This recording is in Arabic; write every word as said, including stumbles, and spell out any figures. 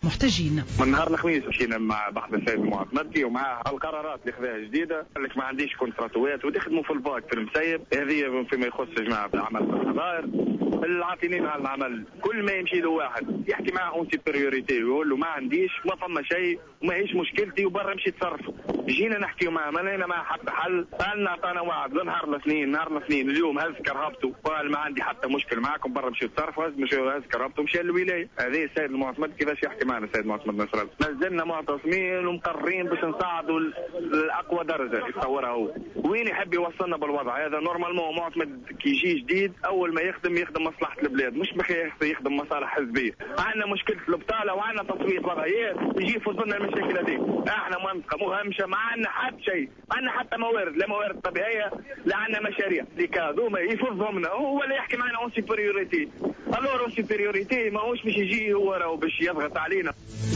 محتجين. من نهار الخميس مشينا مع بحث السيد المعتمدي ومع القرارات اللي خذاها جديده، قال لك ما عنديش كونتراتوات وتخدموا في الباك في المسيب، هذه فيما يخص جماعه العمل في الحضائر. العاطلين على العمل كل ما يمشي له واحد يحكي معه اون سوبريوريتي ويقول له ما عنديش ما فما شيء وما هيش مشكلتي وبرا مشي تصرف. جينا نحكيو معه ما لقينا معه حتى حل، قالنا عطانا وعد نهار الاثنين نهار الاثنين اليوم هز كرهبته قال ما عندي حتى مشكل معكم برا مشي تصرف، هز مشي هز كرهبته مشى للولايه. هذه السيد المعتمد كيفاش يحكي معنا السيد المعتمد نصر الله؟ ما زلنا معتصمين ومقررين باش نصعدوا لاقوى درجه يتصورها هو. وين يحب يوصلنا بالوضع هذا؟ نورمالمون معتمد كي يجي جديد اول ما يخدم يخدم مصلحه البلاد مش بخي يخدم مصالح حزبيه. عندنا مشكله البطاله وعندنا تصويت وضعيات يجي يفوزنا المشاكل هذه. احنا منطقه مهمشه ما عندنا حتى شيء، ما عندنا حتى موارد، لا موارد طبيعيه لا عندنا مشاريع. ديك هذوما يفوزهمنا هو اللي يحكي معنا اون سوبريوريتي. الور اون سوبريوريتي ماهوش باش يجي هو راهو باش يضغط علينا.